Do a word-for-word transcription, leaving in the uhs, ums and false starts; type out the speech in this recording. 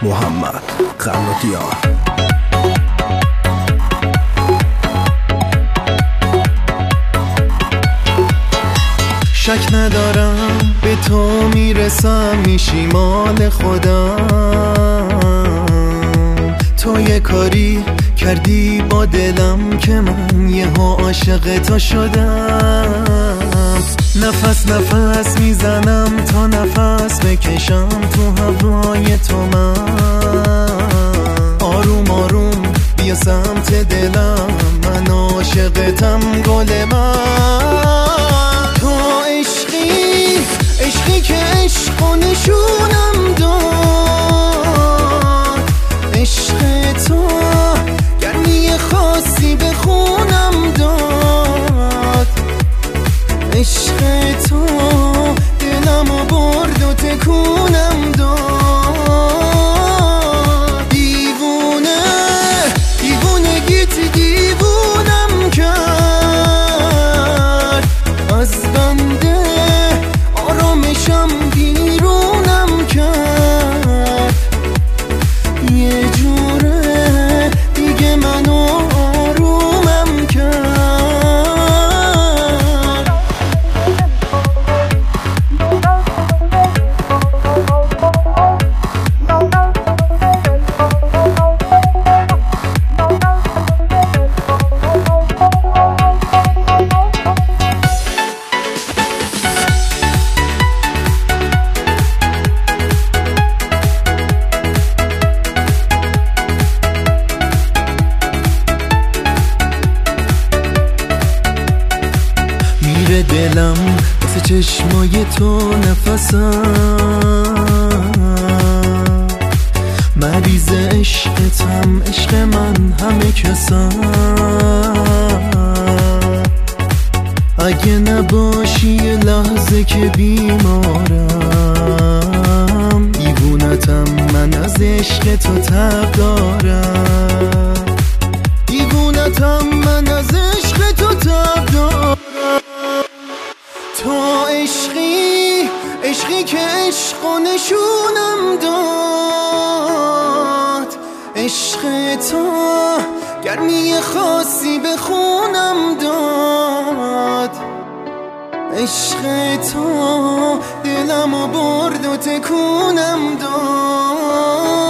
محمد قناتیان. شک ندارم به تو میرسم، میشی مال خودم. تو یه کاری کردی با دلم که من یهو عاشق تو شدم. نفس نفس میزنم تا نفس بکشم تو هوای تو من. آروم آروم بیا سمت دلم، من عاشقتم گل من. تو عشقی عشقی که عشق و نشونم داد. عشق تو گرمی خاصی به خونم داد. عشق تو دلمو برد و تکونم داد. دیوونه دیوونگیت دیوونم کرد. از بنده آرامشم بیرونم کرد. یه جوره دیگه منو آرومم کرد. میره دلم واسه چشمای تو نفسم. مریض عشقتم، عشق من همه کسم. اگه نباشی یه لحظه که بیمارم. دیوونتم من از عشق تو تب دارم. دیوونتم من از عشق تو تب دارم. تو عشقی عشقی که عشق و نشونم داد. عشق تو گرمی خاصی به خونم داد. عشق تو دلمو برد و تکونم داد.